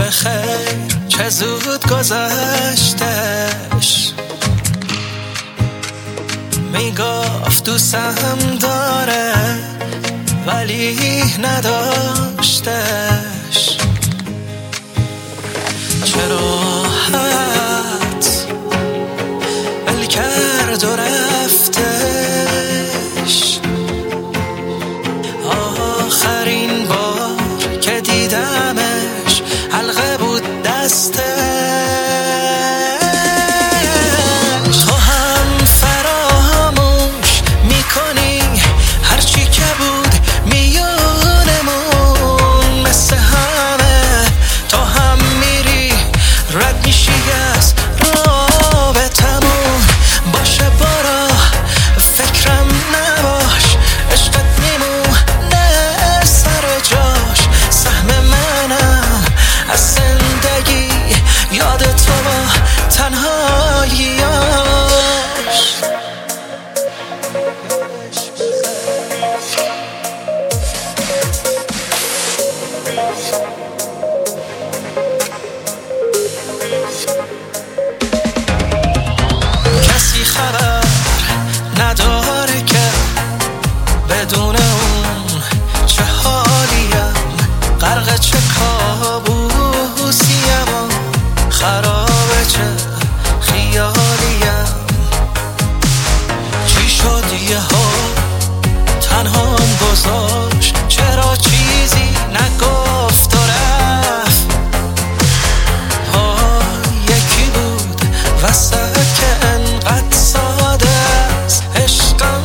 خیر چه زود گذشتش، میگفت دوستم داره ولی نداشتش. چرا راحت ول کرد و رفتش، آخرین بار که دیدمش حلقه بود دستش. تو هم فراموش میکنی هرچی که بود میونمون، مثل همه تو هم میری رد میشی از رابطمون. باشه برو فکرم نباش، عشقت میمونه سر جاش، سهم منم از زندگی یاد تو با تنهاییاش. کسی خبر نداره که بدون اون چه حالیم، غرق چه کابوسیم و خرابه چه خیالیم. چی شد یهو تنهام گذاشت، چرا چیزی نگفت و رفت. یکی بود وسط که انقدر ساده است، عشقم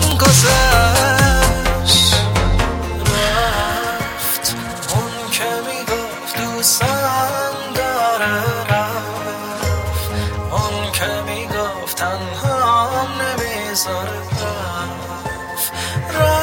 گذشت رفت. اون که میگفت دوستم داره رفت، اون که میگفت تنهام نمیذاره رفت.